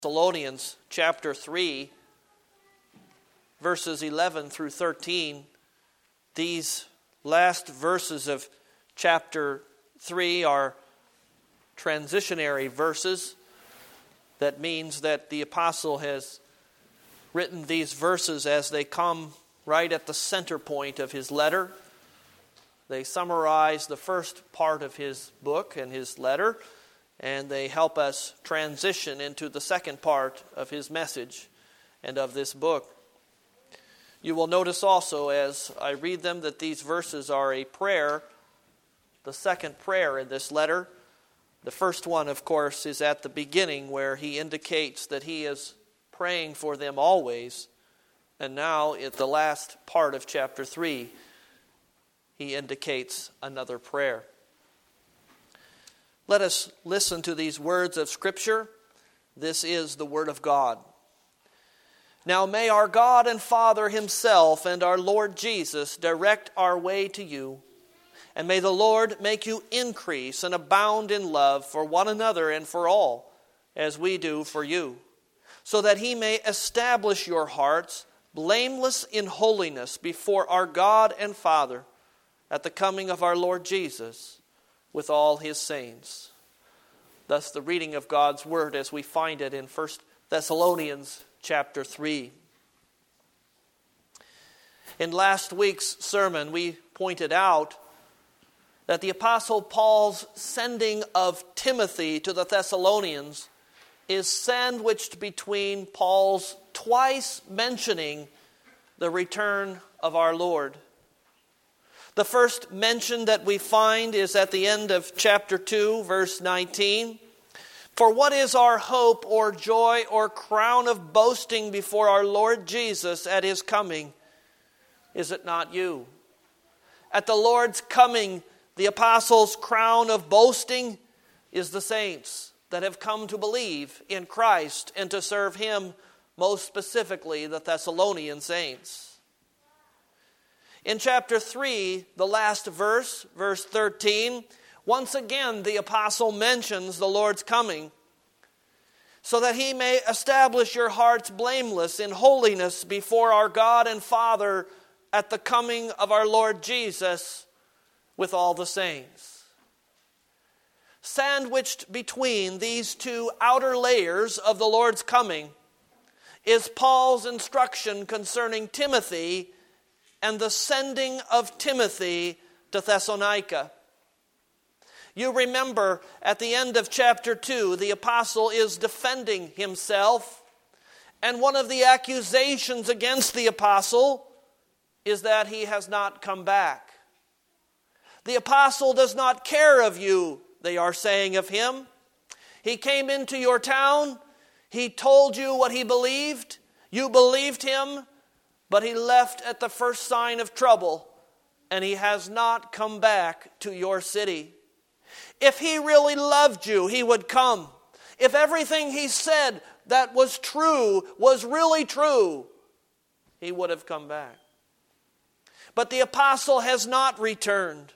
Thessalonians chapter 3, verses 11 through 13. These last verses of chapter 3 are transitionary verses. That means that the apostle has written these verses as they come right at the center point of his letter. They summarize the first part of his book and his letter, and they help us transition into the second part of his message and of this book. You will notice also as I read them that these verses are a prayer, the second prayer in this letter. The first one, of course, is at the beginning where he indicates that he is praying for them always. And now at the last part of chapter 3, he indicates another prayer. Let us listen to these words of Scripture. This is the Word of God. Now may our God and Father Himself and our Lord Jesus direct our way to you, and may the Lord make you increase and abound in love for one another and for all, as we do for you, so that He may establish your hearts blameless in holiness before our God and Father at the coming of our Lord Jesus with all His saints. Thus the reading of God's Word as we find it in 1 Thessalonians chapter 3. In last week's sermon, we pointed out that the Apostle Paul's sending of Timothy to the Thessalonians is sandwiched between Paul's twice mentioning the return of our Lord. The first mention that we find is at the end of chapter 2, verse 19. For what is our hope or joy or crown of boasting before our Lord Jesus at His coming? Is it not you? At the Lord's coming, the apostles' crown of boasting is the saints that have come to believe in Christ and to serve Him, most specifically the Thessalonian saints. In chapter 3, the last verse, verse 13, once again the apostle mentions the Lord's coming, so that He may establish your hearts blameless in holiness before our God and Father at the coming of our Lord Jesus with all the saints. Sandwiched between these two outer layers of the Lord's coming is Paul's instruction concerning Timothy and the sending of Timothy to Thessalonica. You remember at the end of chapter 2, the apostle is defending himself, and one of the accusations against the apostle is that he has not come back. The apostle does not care of you, they are saying of him. He came into your town, he told you what he believed, you believed him, but he left at the first sign of trouble, and he has not come back to your city. If he really loved you, he would come. If everything he said that was true was really true, he would have come back. But the apostle has not returned.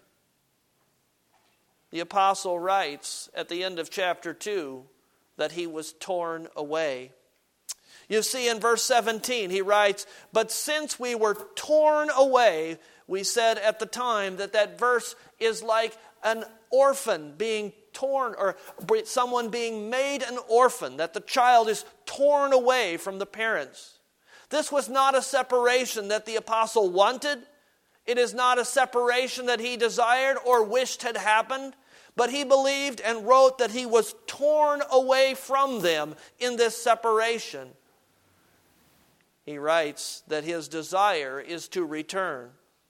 The apostle writes at the end of chapter 2 that he was torn away. You see in verse 17 he writes, but since we were torn away, we said at the time that verse is like an orphan being torn, or someone being made an orphan, that the child is torn away from the parents. This was not a separation that the apostle wanted. It is not a separation that he desired or wished had happened, but he believed and wrote that he was torn away from them in this separation. He writes that his desire is to return,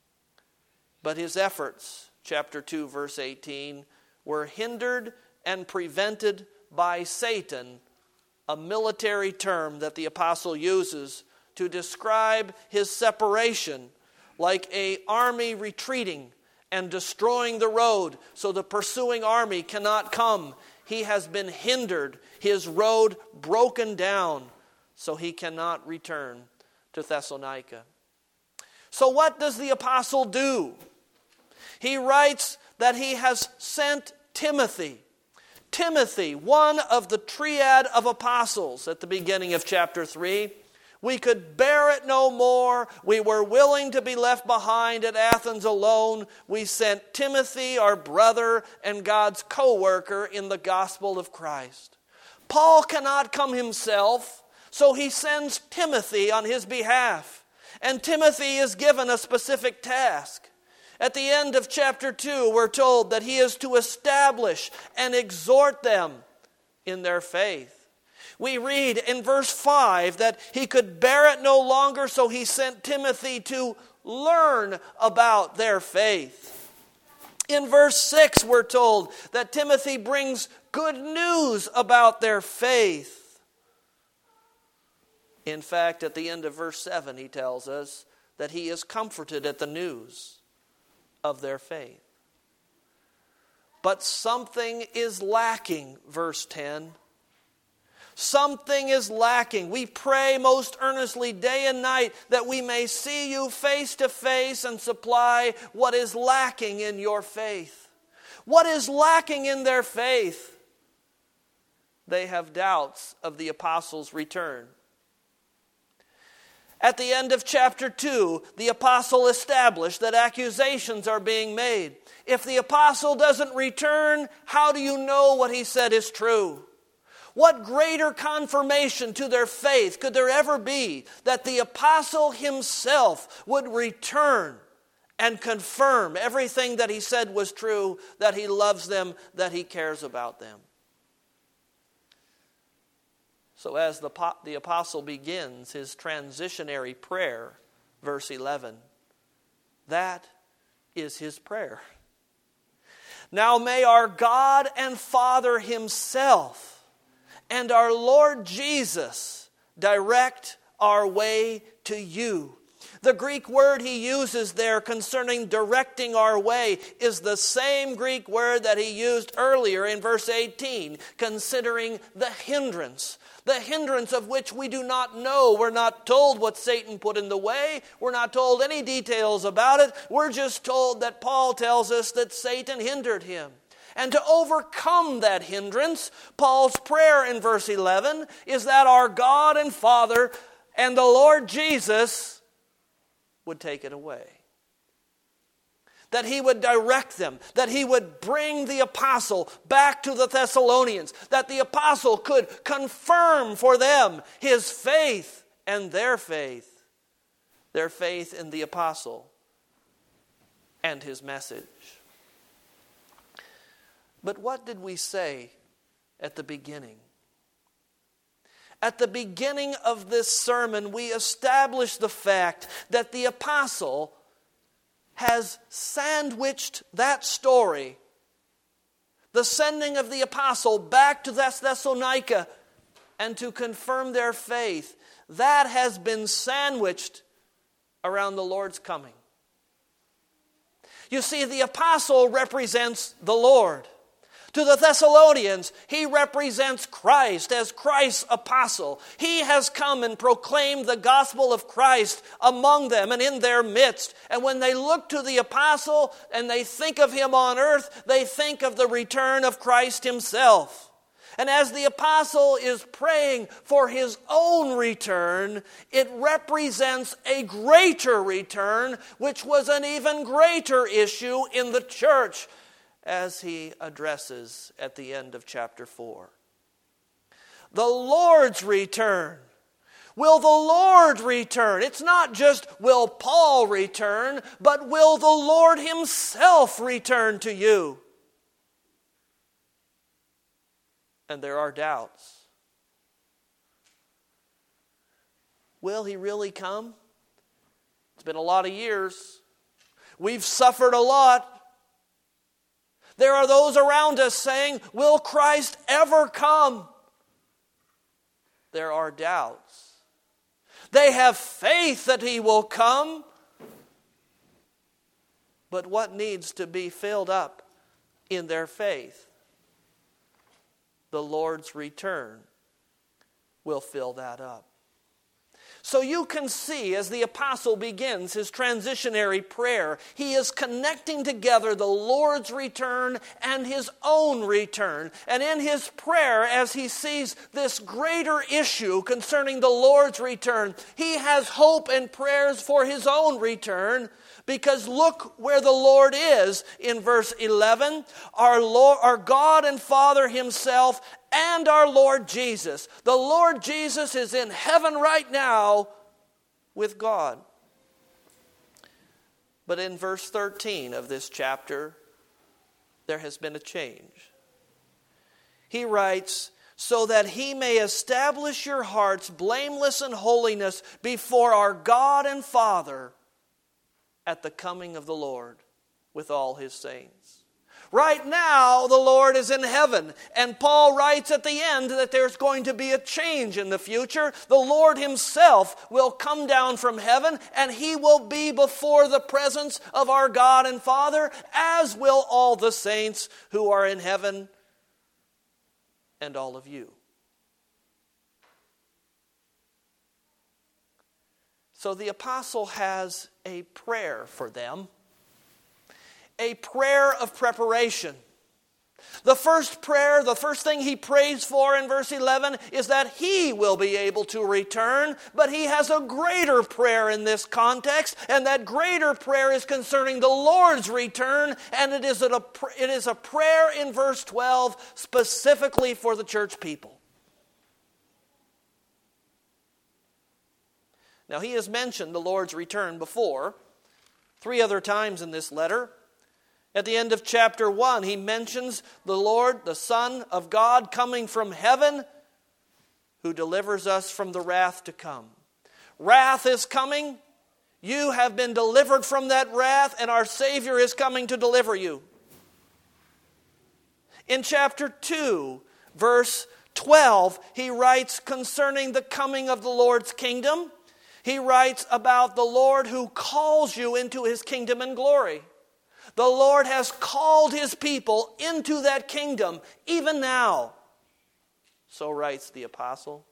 but his efforts, chapter 2, verse 18, were hindered and prevented by Satan, a military term that the apostle uses to describe his separation, like an army retreating and destroying the road so the pursuing army cannot come. He has been hindered, his road broken down, so he cannot return to Thessalonica. So what does the apostle do? He writes that he has sent Timothy Timothy, one of the triad of apostles at the beginning of chapter 3, we could bear it no more. We were willing to be left behind at Athens alone. We sent Timothy, our brother and God's co-worker in the gospel of Christ. Paul cannot come himself, so he sends Timothy on his behalf. And Timothy is given a specific task. At the end of chapter 2, we're told that he is to establish and exhort them in their faith. We read in verse 5 that he could bear it no longer, so he sent Timothy to learn about their faith. In verse 6, we're told that Timothy brings good news about their faith. In fact, at the end of verse 7, he tells us that he is comforted at the news of their faith. But something is lacking, verse 10. Something is lacking. We pray most earnestly day and night that we may see you face to face and supply what is lacking in your faith. What is lacking in their faith? They have doubts of the apostles' return. At the end of chapter 2, the apostle established that accusations are being made. If the apostle doesn't return, how do you know what he said is true? What greater confirmation to their faith could there ever be that the apostle himself would return and confirm everything that he said was true, that he loves them, that he cares about them? So as the apostle begins his transitionary prayer, verse 11, that is his prayer. Now may our God and Father himself and our Lord Jesus direct our way to you. The Greek word he uses there concerning directing our way is the same Greek word that he used earlier in verse 18, considering the hindrance. The hindrance of which we do not know. We're not told what Satan put in the way. We're not told any details about it. We're just told that Paul tells us that Satan hindered him. And to overcome that hindrance, Paul's prayer in verse 11 is that our God and Father and the Lord Jesus would take it away. That he would direct them, that he would bring the apostle back to the Thessalonians, that the apostle could confirm for them his faith and their faith in the apostle and his message. But what did we say at the beginning? At the beginning of this sermon, we established the fact that the apostle has sandwiched that story, the sending of the apostle back to Thessalonica and to confirm their faith, that has been sandwiched around the Lord's coming. You see, the apostle represents the Lord. To the Thessalonians, he represents Christ as Christ's apostle. He has come and proclaimed the gospel of Christ among them and in their midst. And when they look to the apostle and they think of him on earth, they think of the return of Christ himself. And as the apostle is praying for his own return, it represents a greater return, which was an even greater issue in the church, as he addresses at the end of chapter 4. The Lord's return. Will the Lord return? It's not just will Paul return, but will the Lord himself return to you? And there are doubts. Will he really come? It's been a lot of years. We've suffered a lot. There are those around us saying, will Christ ever come? There are doubts. They have faith that he will come. But what needs to be filled up in their faith? The Lord's return will fill that up. So you can see as the apostle begins his transitionary prayer, he is connecting together the Lord's return and his own return. And in his prayer, as he sees this greater issue concerning the Lord's return, he has hope and prayers for his own return. Because look where the Lord is in verse 11. Our God and Father himself and our Lord Jesus. The Lord Jesus is in heaven right now with God. But in verse 13 of this chapter, there has been a change. He writes, so that he may establish your hearts blameless in holiness before our God and Father at the coming of the Lord with all his saints. Right now, the Lord is in heaven. And Paul writes at the end that there's going to be a change in the future. The Lord himself will come down from heaven, and he will be before the presence of our God and Father, as will all the saints who are in heaven and all of you. So the apostle has a prayer for them, a prayer of preparation. The first prayer, the first thing he prays for in verse 11 is that he will be able to return, but he has a greater prayer in this context, and that greater prayer is concerning the Lord's return, and it is a prayer in verse 12 specifically for the church people. Now, he has mentioned the Lord's return before, 3 other times in this letter. At the end of chapter 1, he mentions the Lord, the Son of God, coming from heaven, who delivers us from the wrath to come. Wrath is coming. You have been delivered from that wrath, and our Savior is coming to deliver you. In chapter 2, verse 12, he writes concerning the coming of the Lord's kingdom. He writes about the Lord who calls you into his kingdom and glory. The Lord has called his people into that kingdom even now. So writes the apostle.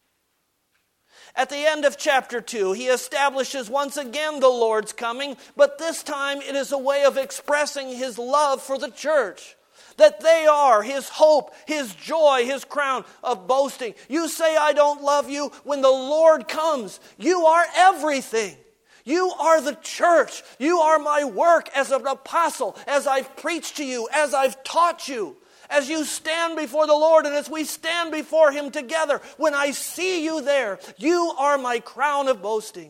At the end of chapter 2, he establishes once again the Lord's coming, but this time it is a way of expressing his love for the church. That they are his hope, his joy, his crown of boasting. You say, I don't love you. When the Lord comes, you are everything. You are the church. You are my work as an apostle, as I've preached to you, as I've taught you. As you stand before the Lord and as we stand before him together, when I see you there, you are my crown of boasting.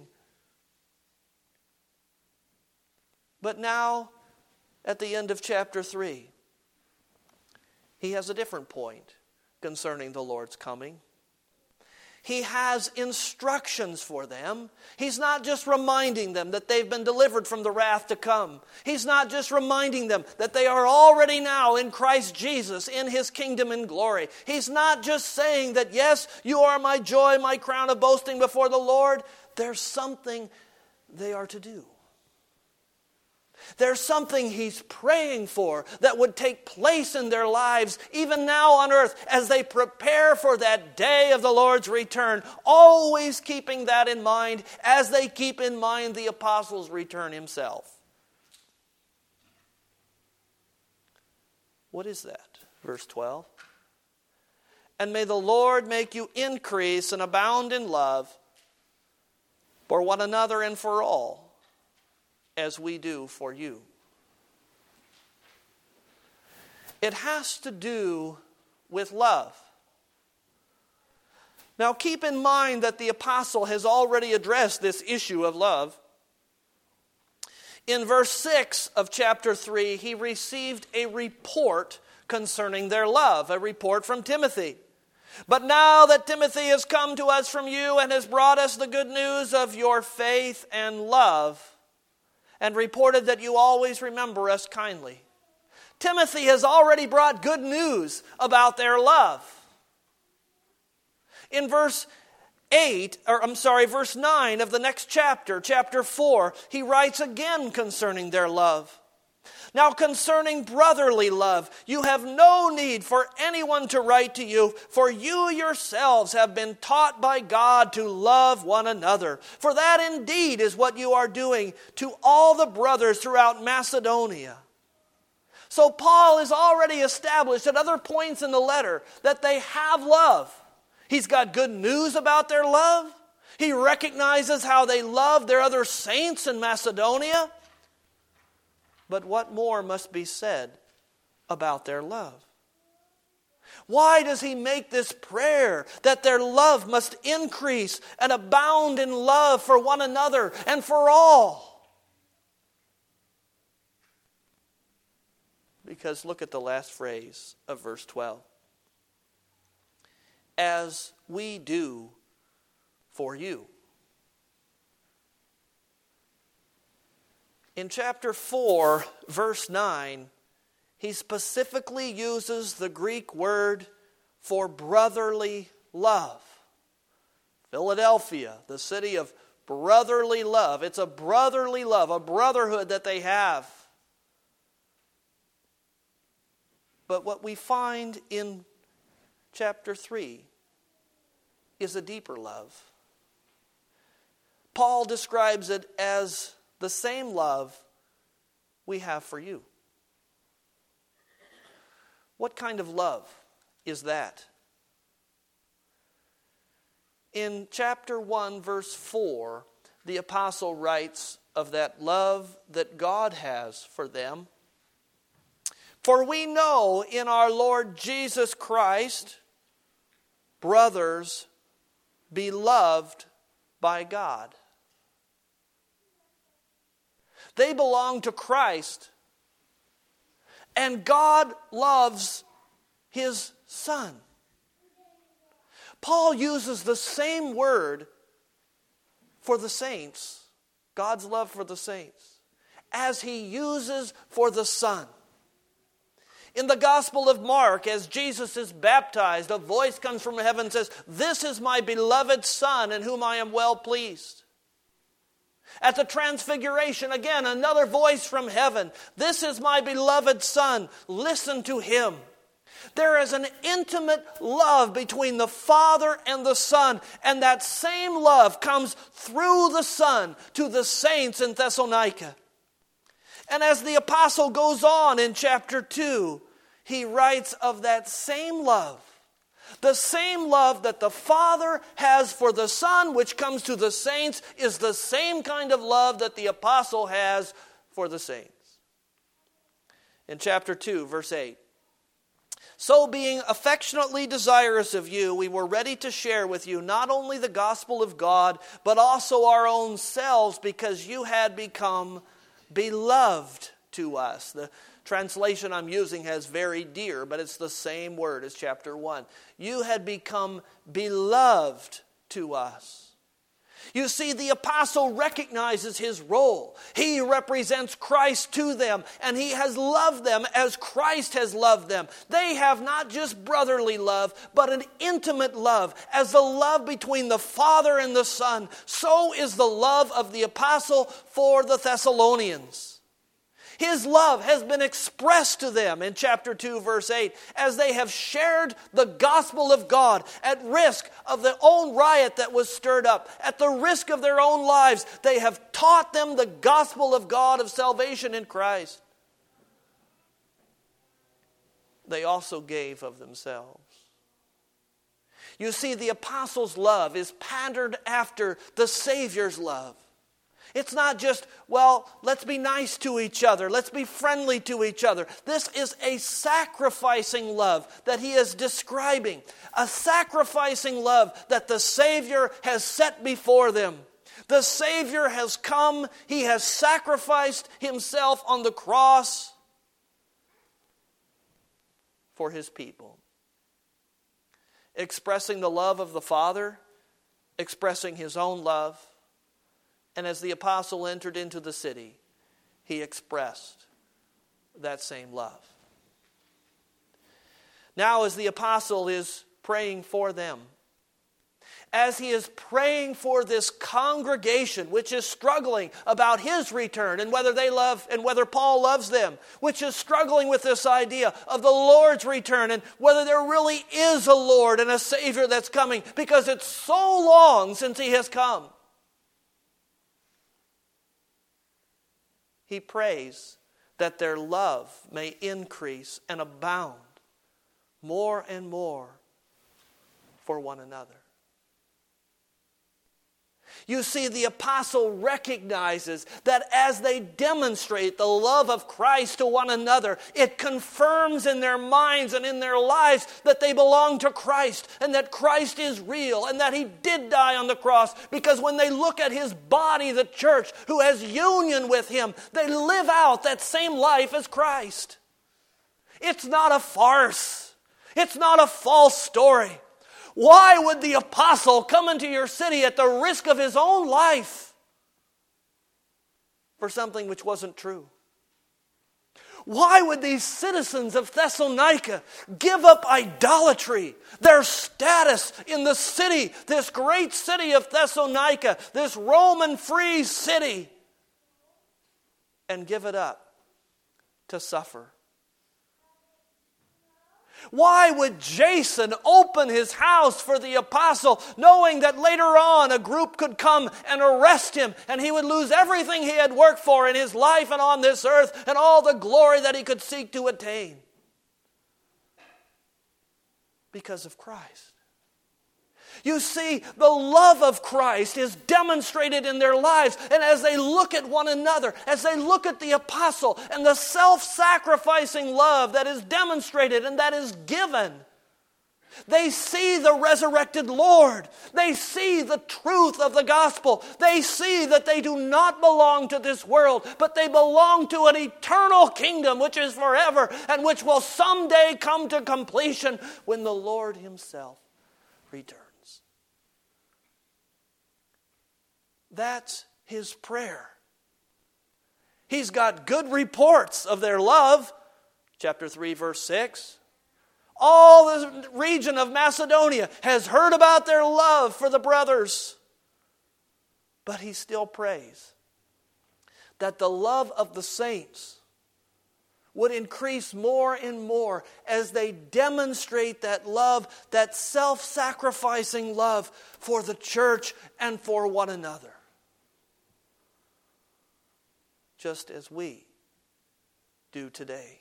But now, at the end of chapter 3, he has a different point concerning the Lord's coming. He has instructions for them. He's not just reminding them that they've been delivered from the wrath to come. He's not just reminding them that they are already now in Christ Jesus, in his kingdom and glory. He's not just saying that, yes, you are my joy, my crown of boasting before the Lord. There's something they are to do. There's something he's praying for that would take place in their lives, even now on earth, as they prepare for that day of the Lord's return, always keeping that in mind as they keep in mind the apostle's return himself. What is that? Verse 12. And may the Lord make you increase and abound in love for one another and for all, as we do for you. It has to do with love. Now keep in mind that the apostle has already addressed this issue of love. In verse 6 of chapter 3, he received a report concerning their love, a report from Timothy. But now that Timothy has come to us from you and has brought us the good news of your faith and love, and reported that you always remember us kindly. Timothy has already brought good news about their love. In verse 9 of the next chapter, chapter 4, he writes again concerning their love. Now concerning brotherly love, you have no need for anyone to write to you, for you yourselves have been taught by God to love one another. For that indeed is what you are doing to all the brothers throughout Macedonia. So Paul has already established at other points in the letter that they have love. He's got good news about their love. He recognizes how they love their other saints in Macedonia. But what more must be said about their love? Why does he make this prayer that their love must increase and abound in love for one another and for all? Because look at the last phrase of verse 12. As we do for you. In chapter 4, verse 9, he specifically uses the Greek word for brotherly love. Philadelphia, the city of brotherly love. It's a brotherly love, a brotherhood that they have. But what we find in chapter 3 is a deeper love. Paul describes it as the same love we have for you. What kind of love is that? In chapter 1, verse 4, the apostle writes of that love that God has for them. For we know in our Lord Jesus Christ, brothers, beloved by God. They belong to Christ, and God loves His Son. Paul uses the same word for the saints, God's love for the saints, as he uses for the Son. In the Gospel of Mark, as Jesus is baptized, a voice comes from heaven and says, "This is my beloved Son, in whom I am well pleased." At the Transfiguration, again, another voice from heaven. "This is my beloved Son. Listen to him." There is an intimate love between the Father and the Son, and that same love comes through the Son to the saints in Thessalonica. And as the apostle goes on in chapter 2, he writes of that same love. The same love that the Father has for the Son, which comes to the saints, is the same kind of love that the apostle has for the saints. In chapter 2, verse 8. "So being affectionately desirous of you, we were ready to share with you not only the gospel of God, but also our own selves, because you had become beloved to us." The translation I'm using has "very dear," but it's the same word as chapter 1. You had become beloved to us. You see, the apostle recognizes his role. He represents Christ to them, and he has loved them as Christ has loved them. They have not just brotherly love, but an intimate love. As the love between the Father and the Son, so is the love of the apostle for the Thessalonians. His love has been expressed to them in chapter 2, verse 8, as they have shared the gospel of God at risk of their own riot that was stirred up. At the risk of their own lives, they have taught them the gospel of God of salvation in Christ. They also gave of themselves. You see, the apostles' love is patterned after the Savior's love. It's not just, well, let's be nice to each other. Let's be friendly to each other. This is a sacrificing love that he is describing. A sacrificing love that the Savior has set before them. The Savior has come. He has sacrificed himself on the cross for his people. Expressing the love of the Father, expressing his own love. And as the apostle entered into the city, he expressed that same love. Now, as the apostle is praying for them, as he is praying for this congregation which is struggling about his return and whether Paul loves them, which is struggling with this idea of the Lord's return and whether there really is a Lord and a Savior that's coming, because it's so long since he has come. He prays that their love may increase and abound more and more for one another. You see, the apostle recognizes that as they demonstrate the love of Christ to one another, it confirms in their minds and in their lives that they belong to Christ and that Christ is real and that he did die on the cross, because when they look at his body, the church, who has union with him, they live out that same life as Christ. It's not a farce. It's not a false story. Why would the apostle come into your city at the risk of his own life for something which wasn't true? Why would these citizens of Thessalonica give up idolatry, their status in the city, this great city of Thessalonica, this Roman-free city, and give it up to suffer? Why would Jason open his house for the apostle, knowing that later on a group could come and arrest him and he would lose everything he had worked for in his life and on this earth and all the glory that he could seek to attain? Because of Christ. You see, the love of Christ is demonstrated in their lives. And as they look at one another, as they look at the apostle and the self-sacrificing love that is demonstrated and that is given, they see the resurrected Lord. They see the truth of the gospel. They see that they do not belong to this world, but they belong to an eternal kingdom which is forever and which will someday come to completion when the Lord himself returns. That's his prayer. He's got good reports of their love. Chapter 3, verse 6. All the region of Macedonia has heard about their love for the brothers. But he still prays that the love of the saints would increase more and more as they demonstrate that love, that self-sacrificing love for the church and for one another. Just as we do today.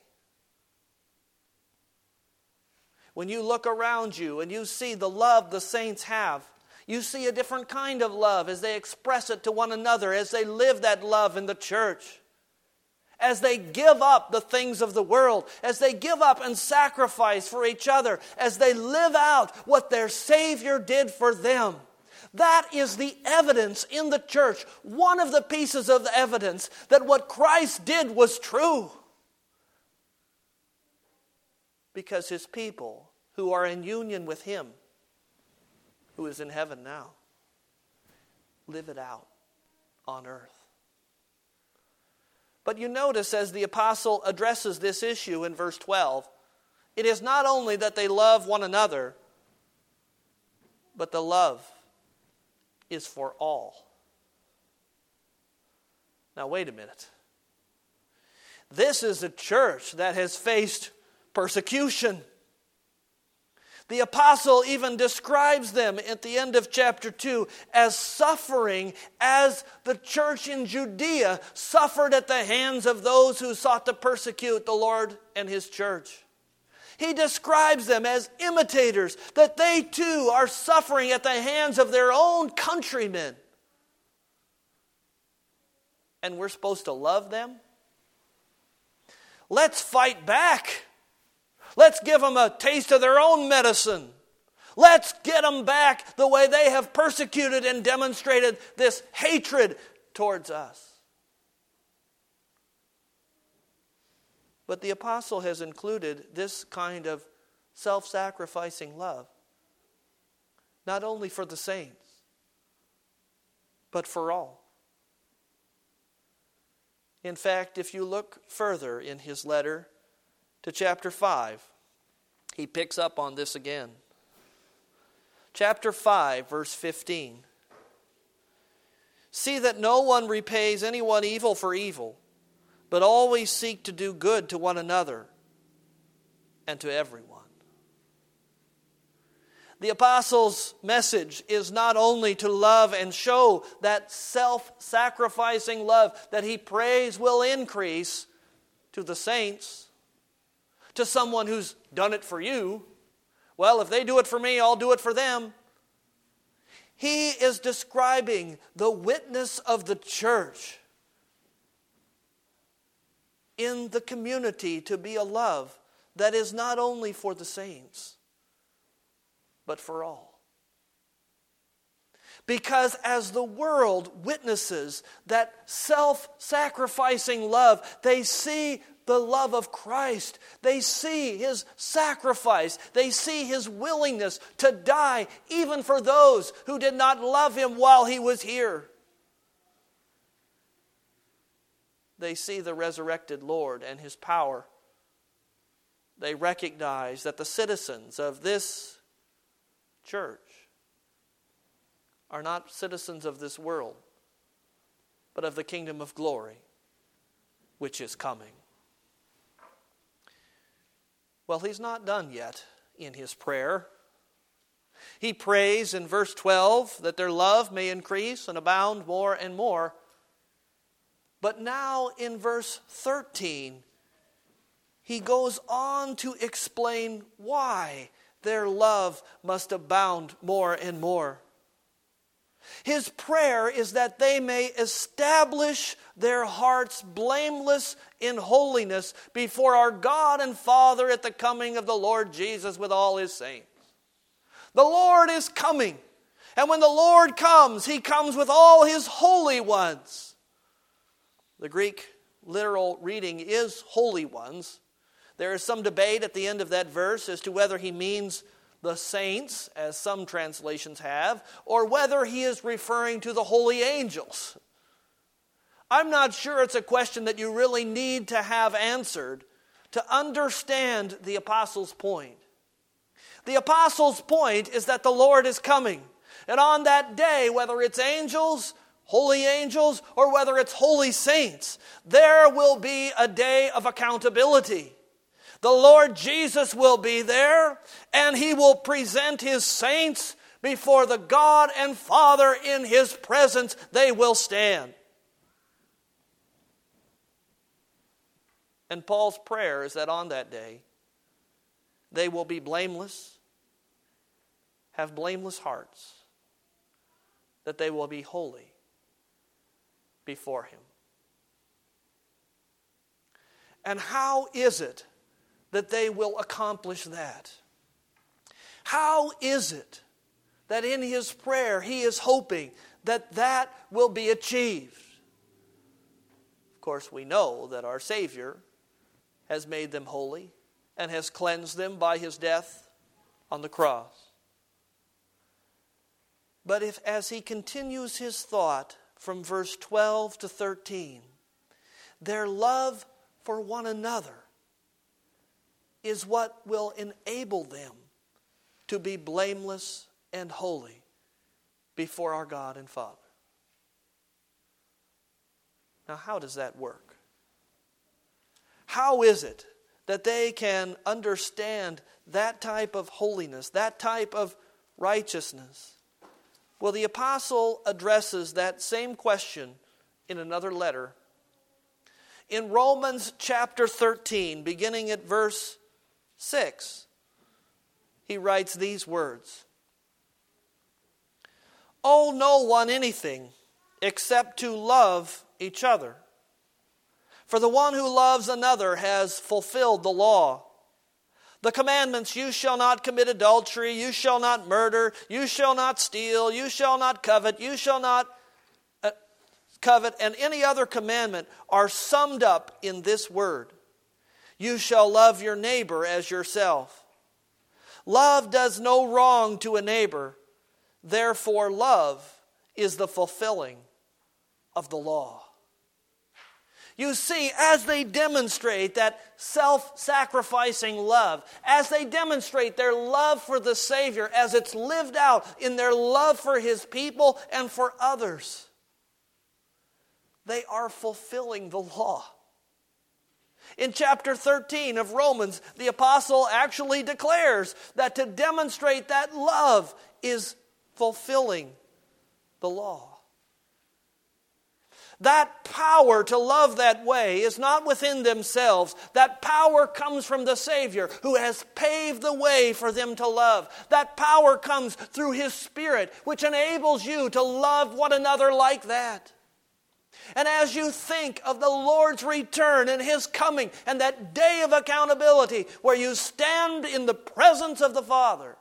When you look around you and you see the love the saints have, you see a different kind of love as they express it to one another, as they live that love in the church. As they give up the things of the world, as they give up and sacrifice for each other, as they live out what their Savior did for them. That is the evidence in the church, one of the pieces of the evidence that what Christ did was true. Because his people who are in union with him, who is in heaven now, live it out on earth. But you notice as the apostle addresses this issue in verse 12, it is not only that they love one another, but the love is for all. Now wait a minute. This is a church that has faced persecution. The apostle even describes them at the end of chapter 2 as suffering as the church in Judea suffered at the hands of those who sought to persecute the Lord and his church. He describes them as imitators, that they too are suffering at the hands of their own countrymen. And we're supposed to love them? Let's fight back. Let's give them a taste of their own medicine. Let's get them back the way they have persecuted and demonstrated this hatred towards us. But the apostle has included this kind of self-sacrificing love, not only for the saints, but for all. In fact, if you look further in his letter to chapter 5, he picks up on this again. chapter 5, verse 15. See that no one repays anyone evil for evil, but always seek to do good to one another and to everyone. The apostle's message is not only to love and show that self-sacrificing love that he prays will increase to the saints, to someone who's done it for you. Well, if they do it for me, I'll do it for them. He is describing the witness of the church in the community to be a love that is not only for the saints, but for all. Because as the world witnesses that self-sacrificing love, they see the love of Christ. They see His sacrifice. They see His willingness to die even for those who did not love Him while He was here. They see the resurrected Lord and His power. They recognize that the citizens of this church are not citizens of this world, but of the kingdom of glory, which is coming. Well, he's not done yet in his prayer. He prays in verse 12 that their love may increase and abound more and more. But now in verse 13, he goes on to explain why their love must abound more and more. His prayer is that they may establish their hearts blameless in holiness before our God and Father at the coming of the Lord Jesus with all His saints. The Lord is coming, and when the Lord comes, He comes with all His holy ones. The Greek literal reading is holy ones. There is some debate at the end of that verse as to whether he means the saints, as some translations have, or whether he is referring to the holy angels. I'm not sure it's a question that you really need to have answered to understand the apostle's point. The apostle's point is that the Lord is coming. And on that day, whether it's angels, holy angels, or whether it's holy saints, there will be a day of accountability. The Lord Jesus will be there, and He will present His saints before the God and Father in His presence. They will stand. And Paul's prayer is that on that day, they will be blameless, have blameless hearts, that they will be holy before Him. And how is it that they will accomplish that? How is it that in his prayer he is hoping that that will be achieved? Of course, we know that our Savior has made them holy and has cleansed them by His death on the cross. But if, as he continues his thought from verse 12 to 13, their love for one another is what will enable them to be blameless and holy before our God and Father. Now, how does that work? How is it that they can understand that type of holiness, that type of righteousness? Well, the apostle addresses that same question in another letter. In Romans chapter 13, beginning at verse 6, he writes these words: "Owe no one anything except to love each other. For the one who loves another has fulfilled the law. The commandments, you shall not commit adultery, you shall not murder, you shall not steal, you shall not covet, you shall not covet, and any other commandment are summed up in this word: you shall love your neighbor as yourself. Love does no wrong to a neighbor. Therefore, love is the fulfilling of the law." You see, as they demonstrate that self-sacrificing love, as they demonstrate their love for the Savior, as it's lived out in their love for His people and for others, they are fulfilling the law. In chapter 13 of Romans, the apostle actually declares that to demonstrate that love is fulfilling the law. That power to love that way is not within themselves. That power comes from the Savior who has paved the way for them to love. That power comes through His Spirit, which enables you to love one another like that. And as you think of the Lord's return and His coming and that day of accountability where you stand in the presence of the Father,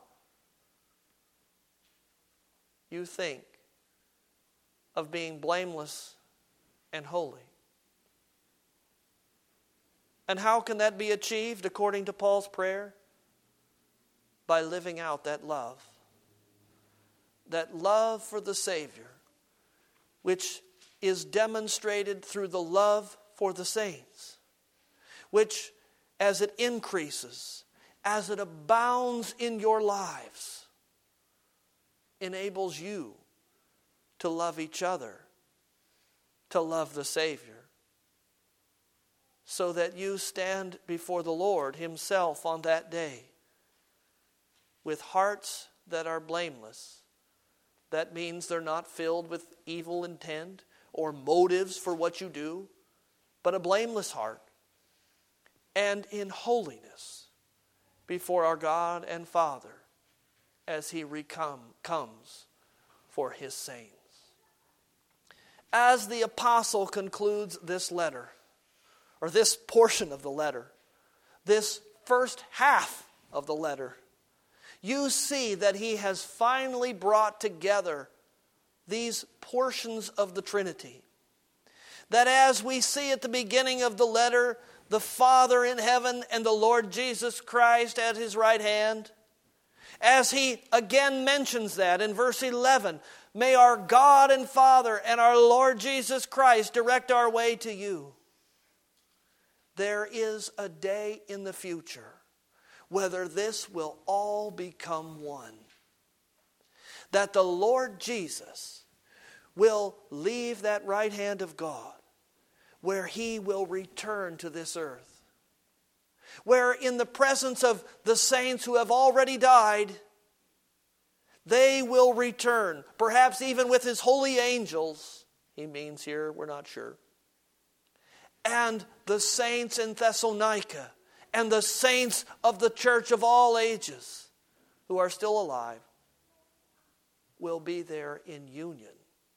you think of being blameless and holy. And how can that be achieved according to Paul's prayer? By living out that love. That love for the Savior, which is demonstrated through the love for the saints, which, as it increases, as it abounds in your lives, enables you to love each other, to love the Savior, so that you stand before the Lord Himself on that day with hearts that are blameless. That means they're not filled with evil intent or motives for what you do, but a blameless heart, and in holiness before our God and Father as He comes for His saints. As the apostle concludes this letter, or this portion of the letter, this first half of the letter, you see that he has finally brought together these portions of the Trinity. That as we see at the beginning of the letter, the Father in heaven and the Lord Jesus Christ at His right hand, as he again mentions that in verse 11, may our God and Father and our Lord Jesus Christ direct our way to you. There is a day in the future whether this will all become one. That the Lord Jesus will leave that right hand of God, where He will return to this earth, where in the presence of the saints who have already died, they will return, perhaps even with His holy angels, He means here, we're not sure, and the saints in Thessalonica, and the saints of the church of all ages who are still alive, will be there in union.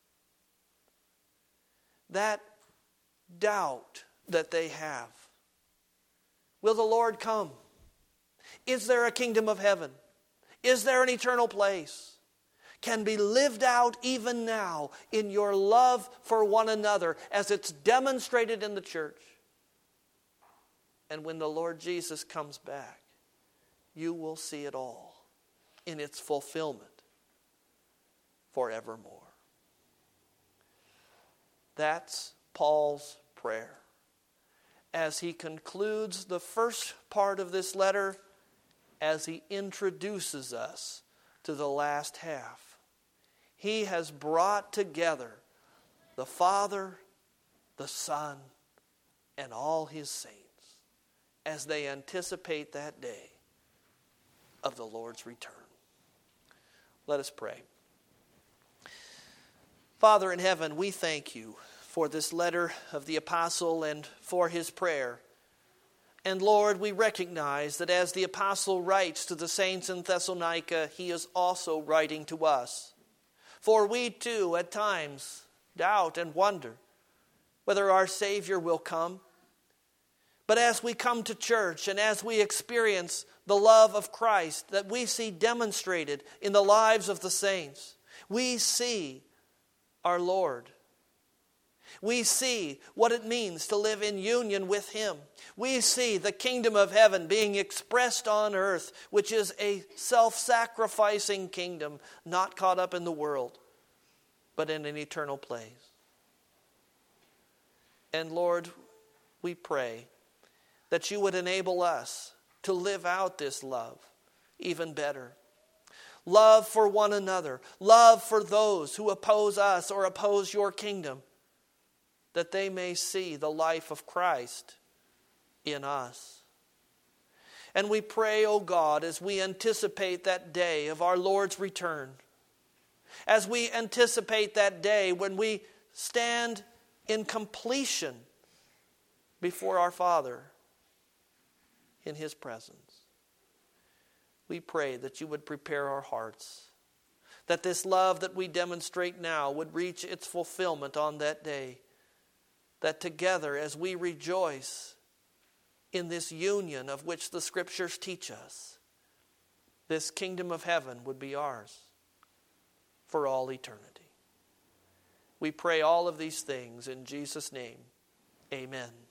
That doubt that they have, will the Lord come? Is there a kingdom of heaven? Is there an eternal place? Can be lived out even now in your love for one another as it's demonstrated in the church. And when the Lord Jesus comes back, you will see it all in its fulfillment forevermore. That's Paul's prayer. As he concludes the first part of this letter, as he introduces us to the last half, he has brought together the Father, the Son, and all His saints as they anticipate that day of the Lord's return. Let us pray. Father in heaven, we thank You for this letter of the apostle and for his prayer. And Lord, we recognize that as the apostle writes to the saints in Thessalonica, he is also writing to us. For we too at times doubt and wonder whether our Savior will come. But as we come to church and as we experience the love of Christ that we see demonstrated in the lives of the saints, we see our Lord. We see what it means to live in union with Him. We see the kingdom of heaven being expressed on earth, which is a self-sacrificing kingdom, not caught up in the world, but in an eternal place. And Lord, we pray that you would enable us to live out this love even better. Love for one another, love for those who oppose us or oppose your kingdom, that they may see the life of Christ in us. And we pray, O God, as we anticipate that day of our Lord's return, as we anticipate that day when we stand in completion before our Father in His presence, we pray that you would prepare our hearts, that this love that we demonstrate now would reach its fulfillment on that day, that together as we rejoice in this union of which the Scriptures teach us, this kingdom of heaven would be ours for all eternity. We pray all of these things in Jesus' name. Amen.